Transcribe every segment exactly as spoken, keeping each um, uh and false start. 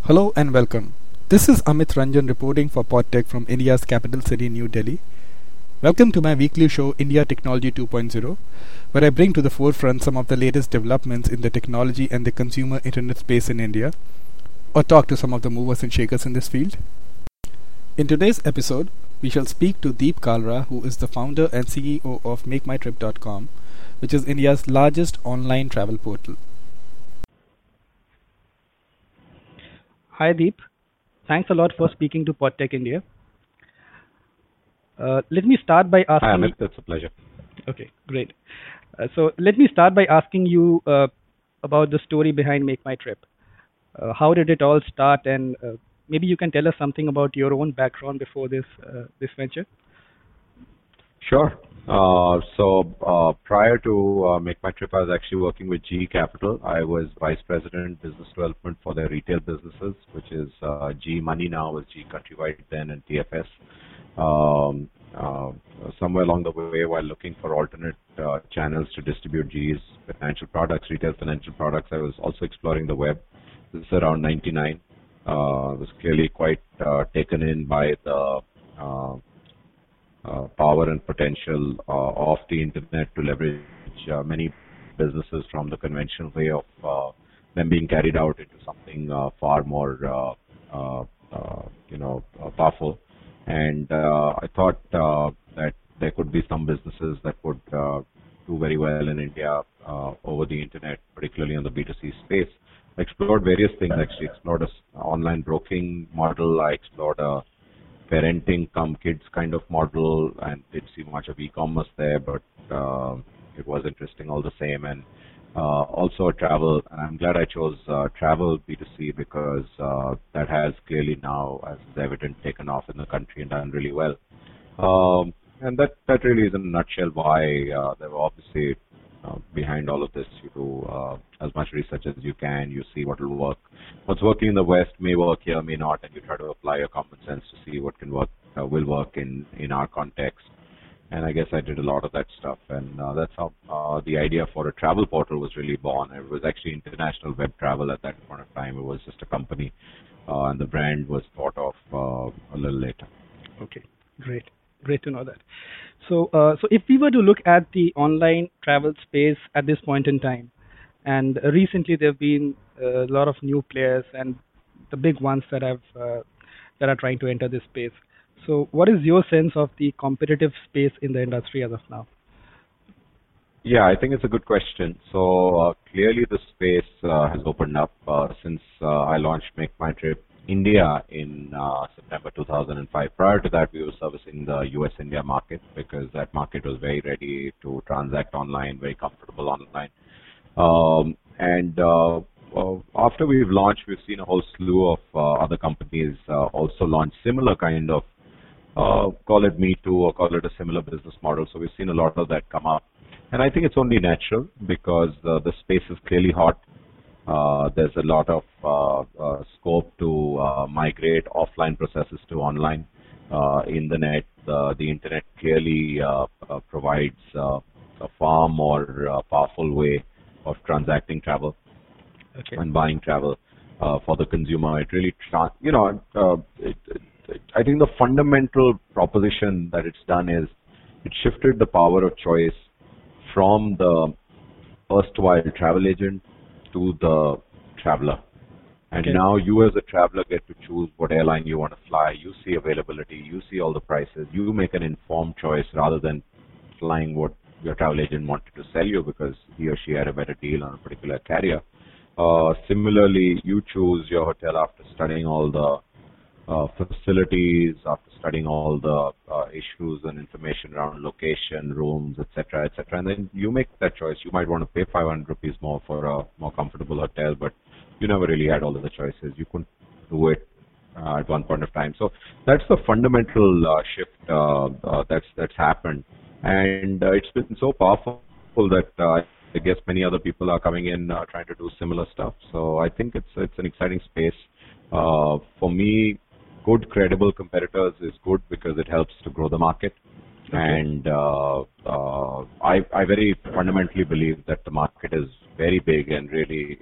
Hello and welcome. This is Amit Ranjan reporting for PodTech from India's capital city, New Delhi. Welcome to my weekly show, India Technology two point oh, where I bring to the forefront some of the latest developments in the technology and the consumer internet space in India, or talk to some of the movers and shakers in this field. In today's episode, we shall speak to Deep Kalra, who is the founder and C E O of Make My Trip dot com, which is India's largest online travel portal. Hi Deep, thanks a lot for speaking to PodTech India. Uh, let me start by asking. Hi Amit, it's a pleasure. Okay, great. Uh, so let me start by asking you uh, about the story behind Make My Trip. Uh, how did it all start, and uh, maybe you can tell us something about your own background before this uh, this venture. Sure. Uh, so uh, prior to uh, Make My Trip, I was actually working with G E Capital. I was Vice President Business Development for their retail businesses, which is uh, G E Money now, was G E Countrywide then, and T F S. Um, uh, somewhere along the way, while looking for alternate uh, channels to distribute G E's financial products, retail financial products, I was also exploring the web. This is around ninety-nine. Uh, was clearly quite uh, taken in by the uh, Uh, power and potential uh, of the internet to leverage uh, many businesses from the conventional way of uh, them being carried out into something uh, far more, uh, uh, uh, you know, uh, powerful. And uh, I thought uh, that there could be some businesses that would uh, do very well in India uh, over the internet, particularly on the B two C space. I explored various things. Actually, explored an online broking model. I explored a parenting come kids kind of model, and didn't see much of e-commerce there, but uh, it was interesting all the same. And uh, also travel, and I'm glad I chose uh, travel B two C because uh, that has clearly now, as is evident, taken off in the country and done really well. Um, and that, that really is in a nutshell why uh, there were obviously uh, behind all of this. You do uh, as much research as you can, you see what will work. What's working in the West may work here, may not, and you try to apply your common sense to see what can work, uh, will work in, in our context. And I guess I did a lot of that stuff, and uh, that's how uh, the idea for a travel portal was really born. It was actually International Web Travel at that point of time. It was just a company, uh, and the brand was thought of uh, a little later. Okay, great. Great to know that. So, uh, so if we were to look at the online travel space at this point in time, and recently there have been a lot of new players and the big ones that have uh, that are trying to enter this space. So, what is your sense of the competitive space in the industry as of now? Yeah, I think it's a good question. So uh, clearly the space uh, has opened up uh, since uh, I launched Make My Trip India in uh, September two thousand five. Prior to that, we were servicing the U S India market because that market was very ready to transact online, very comfortable online. Um, and uh, uh, after we've launched, we've seen a whole slew of uh, other companies uh, also launch similar kind of, uh, call it Me Too or call it a similar business model. So we've seen a lot of that come up. And I think it's only natural because uh, the space is clearly hot. Uh, there's a lot of uh, uh, scope to uh, migrate offline processes to online. Uh, in the net, uh, the internet clearly uh, uh, provides uh, a far more uh, powerful way of transacting travel okay. and buying travel uh, for the consumer. It really, tra- you know, uh, it, it, it, I think the fundamental proposition that it's done is it shifted the power of choice from the erstwhile travel agent to the traveler. And okay. now you as a traveler get to choose what airline you want to fly. You see availability, you see all the prices, you make an informed choice rather than flying what your travel agent wanted to sell you because he or she had a better deal on a particular carrier. Uh, similarly, you choose your hotel after studying all the uh, facilities, after studying all the uh, issues and information around location, rooms, et cetera, et cetera. And then you make that choice. You might want to pay five hundred rupees more for a more comfortable hotel, but you never really had all of the choices. You couldn't do it uh, at one point of time. So that's the fundamental uh, shift uh, uh, that's that's happened. And uh, it's been so powerful that uh, I guess many other people are coming in uh, trying to do similar stuff. So I think it's it's an exciting space. Uh, for me, good credible competitors is good because it helps to grow the market. Okay. And uh, uh, I, I very fundamentally believe that the market is very big and really it's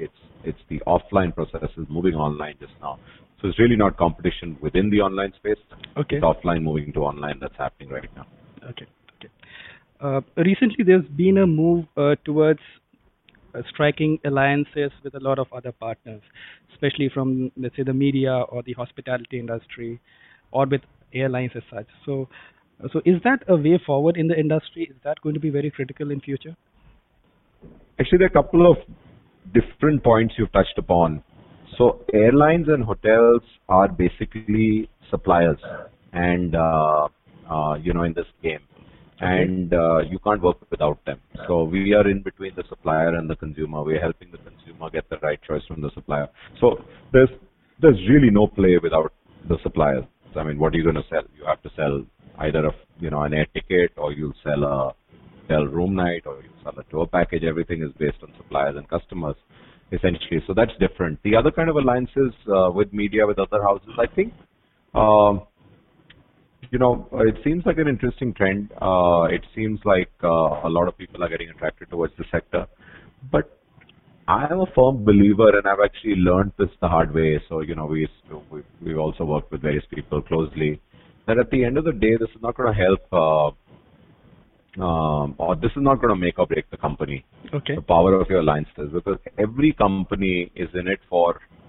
it's the offline processes moving online just now. So it's really not competition within the online space. Okay. It's offline moving to online that's happening right now. Okay. Okay. Uh, recently, there's been a move uh, towards uh, striking alliances with a lot of other partners, especially from, let's say, the media or the hospitality industry, or with airlines as such. So, so is that a way forward in the industry? Is that going to be very critical in future? Actually, there are a couple of different points you've touched upon. So airlines and hotels are basically suppliers, and uh, uh, you know, in this game, okay. and uh, you can't work without them. So we are in between the supplier and the consumer. We're helping the consumer get the right choice from the supplier. So there's there's really no play without the suppliers. I mean, what are you going to sell? You have to sell either a you know an air ticket, or you'll sell a hotel room night, or you sell a tour package. Everything is based on suppliers and customers, essentially. So that's different. The other kind of alliances uh, with media, with other houses, I think, um, you know, it seems like an interesting trend. Uh, it seems like uh, a lot of people are getting attracted towards the sector. But I am a firm believer, and I've actually learned this the hard way. So, you know, we used to, we, we've also worked with various people closely, that at the end of the day, this is not going to help uh, Um, or this is not going to make or break the company. Okay. The power of your alliances, because every company is in it for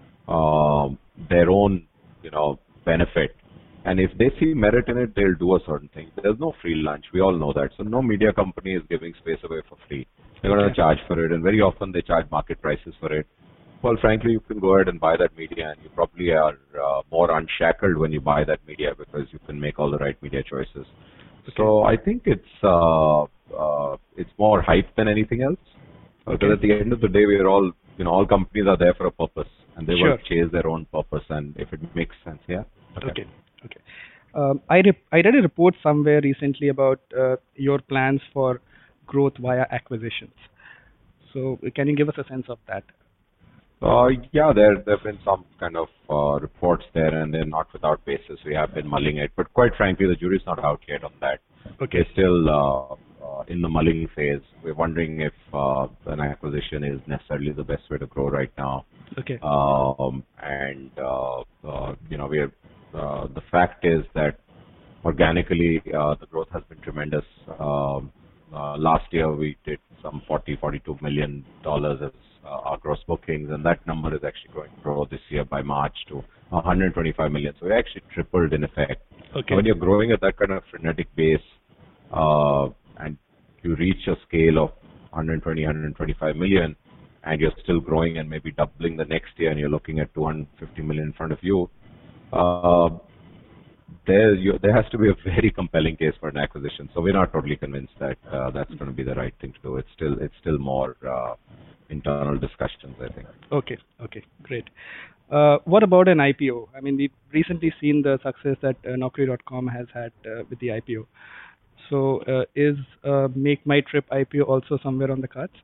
uh, their own, you know, benefit. And if they see merit in it, they'll do a certain thing. There's no free lunch. We all know that. So no media company is giving space away for free. They're okay. going to charge for it, and very often they charge market prices for it. Well, frankly, you can go ahead and buy that media, and you probably are uh, more unshackled when you buy that media, because you can make all the right media choices. Okay. So I think it's uh, uh, it's more hype than anything else. Because okay. at the end of the day, we are all, you know, all companies are there for a purpose, and they sure. will chase their own purpose. And if it makes sense, yeah. Okay. Okay. okay. Um, I re- I read a report somewhere recently about uh, your plans for growth via acquisitions. So can you give us a sense of that? Uh, yeah, there there have been some kind of uh, reports there, and they're not without basis. We have been mulling it, but quite frankly, the jury's not out yet on that. Okay. They're still uh, uh, in the mulling phase. We're wondering if uh, an acquisition is necessarily the best way to grow right now. Okay. Um, and uh, uh, you know, we're uh, the fact is that organically uh, the growth has been tremendous. Um, uh, last year we did some forty, forty-two million dollars as Uh, our gross bookings, and that number is actually going to grow this year by March to one hundred twenty-five million. So we actually tripled in effect. Okay. So when you're growing at that kind of frenetic pace, uh, and you reach a scale of one hundred twenty, one hundred twenty-five million, and you're still growing and maybe doubling the next year, and you're looking at two hundred fifty million in front of you, uh, there you, there has to be a very compelling case for an acquisition. So we're not totally convinced that uh, that's going to be the right thing to do. It's still it's still more uh, internal discussions, I think. Okay, okay, great. Uh, what about an I P O? I mean, we've recently seen the success that uh, Naukri dot com has had uh, with the I P O. So uh, is uh, Make My Trip I P O also somewhere on the cards?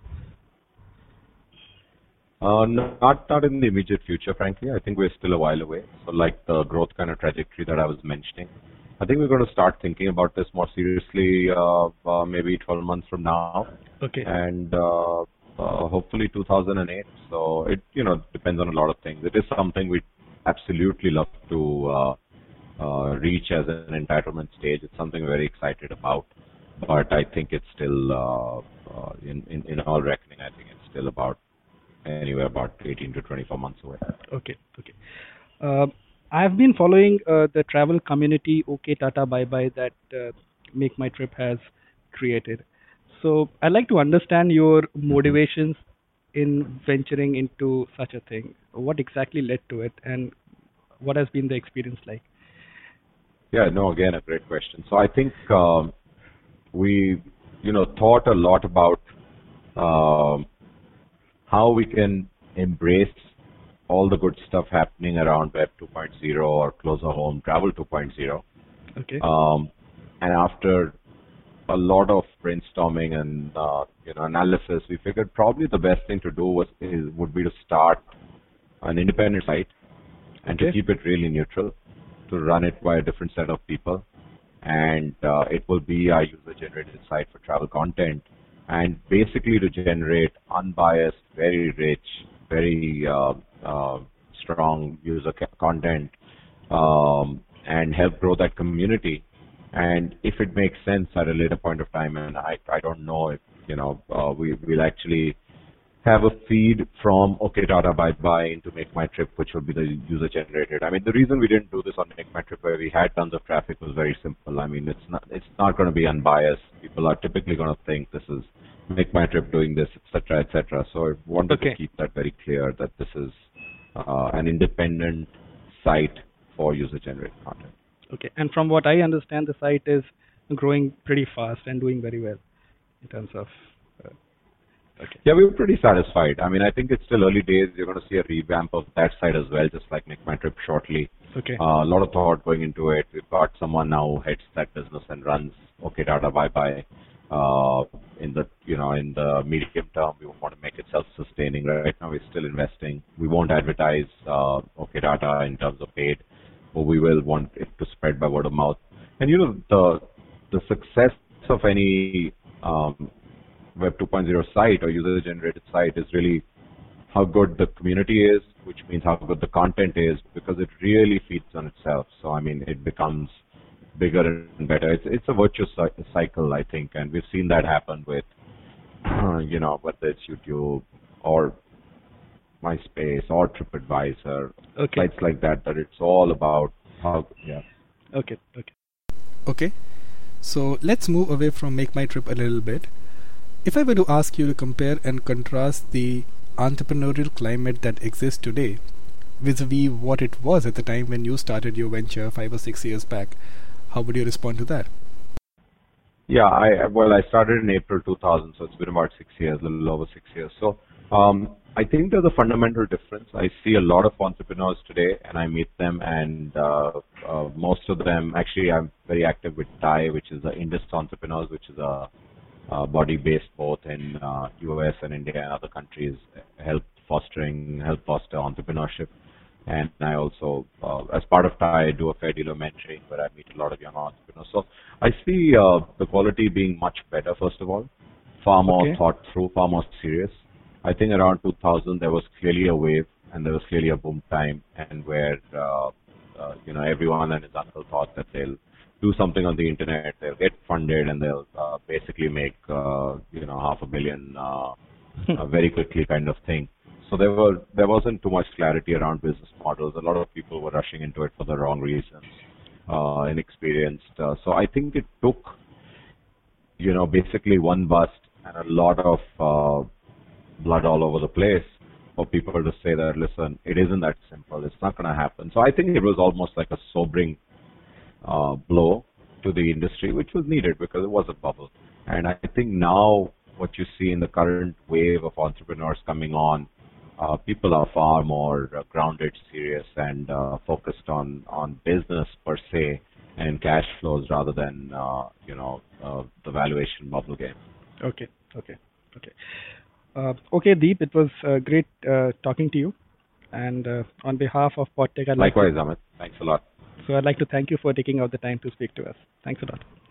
Uh, not not in the immediate future, frankly. I think we're still a while away. So like the growth kind of trajectory that I was mentioning, I think we're going to start thinking about this more seriously uh, uh, maybe twelve months from now. Okay. And uh, Uh, hopefully two thousand eight. So it, you know, depends on a lot of things. It is something we absolutely love to uh, uh, reach as an entitlement stage. It's something we're very excited about. But I think it's still, uh, uh, in, in, in all reckoning, I think it's still about anywhere about eighteen to twenty-four months away. Okay, okay. Uh, I've been following uh, the travel community, OK Tata Bye Bye, that uh, Make My Trip has created. So I'd like to understand your motivations in venturing into such a thing. What exactly led to it, and what has been the experience like? Yeah, no, again, a great question. So I think um, we, you know, thought a lot about um, how we can embrace all the good stuff happening around Web two point oh or closer home, Travel two point oh. Okay. Um, and after a lot of brainstorming and uh, you know analysis, we figured probably the best thing to do was is, would be to start an independent site and okay. to keep it really neutral, to run it by a different set of people, and uh, it will be our user-generated site for travel content, and basically to generate unbiased, very rich very uh, uh, strong user ca- content um, and help grow that community. And if it makes sense at a later point of time, and I, I don't know if, you know, uh, we will actually have a feed from OK Tata Bye Bye into Make My Trip, which will be the user generated. I mean, the reason we didn't do this on Make My Trip, where we had tons of traffic, was very simple. I mean, it's not it's not going to be unbiased. People are typically going to think this is Make My Trip doing this, et cetera, et cetera. So I wanted Okay. to keep that very clear that this is uh, an independent site for user generated content. Okay. And from what I understand, the site is growing pretty fast and doing very well in terms of. Uh, okay. Yeah, we were pretty satisfied. I mean, I think it's still early days. You're going to see a revamp of that site as well, just like Make My Trip shortly. Okay. Uh, a lot of thought going into it. We've got someone now who heads that business and runs OK Tata Bye Bye. Uh, in the you know in the medium term, we want to make it self-sustaining. Right now, we're still investing. We won't advertise uh, OK Tata in terms of paid, but we will want it to spread by word of mouth. And you know the the success of any um, Web two point oh site or user-generated site is really how good the community is, which means how good the content is, because it really feeds on itself. So I mean, it becomes bigger and better. It's it's a virtuous cycle, I think, and we've seen that happen with, you know, whether it's YouTube or MySpace or TripAdvisor, Okay. sites like that. That it's all about how, yeah. Okay. Okay. Okay. So let's move away from Make My Trip a little bit. If I were to ask you to compare and contrast the entrepreneurial climate that exists today vis-a-vis what it was at the time when you started your venture five or six years back, how would you respond to that? Yeah, I well, I started in April two thousand, so it's been about six years, a little over six years. So um, I think there's a fundamental difference. I see a lot of entrepreneurs today, and I meet them, and uh, uh, most of them, actually, I'm very active with T I E, which is the Indus Entrepreneurs, which is a, a body based both in uh, U S and India and other countries, help fostering, help foster entrepreneurship. And I also, uh, as part of T I E, I do a fair deal of mentoring where I meet a lot of young entrepreneurs. So I see uh, the quality being much better, first of all, far more Okay. thought through, far more serious. I think around two thousand there was clearly a wave and there was clearly a boom time, and where uh, uh, you know everyone and his uncle thought that they'll do something on the internet, they'll get funded, and they'll uh, basically make uh, you know half a billion uh, uh, very quickly, kind of thing. So there were there wasn't too much clarity around business models. A lot of people were rushing into it for the wrong reasons, uh, inexperienced. Uh, so I think it took, you know, basically one bust and a lot of uh, blood all over the place for people to say that, listen, it isn't that simple. It's not going to happen. So I think it was almost like a sobering uh, blow to the industry, which was needed because it was a bubble. And I think now what you see in the current wave of entrepreneurs coming on, uh, people are far more uh, grounded, serious, and uh, focused on, on business per se and cash flows rather than, uh, you know, uh, the valuation bubble game. Okay. Okay. Okay. Uh, okay, Deep, it was uh, great uh, talking to you. And uh, on behalf of PodTech, I'd like Likewise, Amit. Thanks a lot. to, so I'd like to thank you for taking out the time to speak to us. Thanks a lot.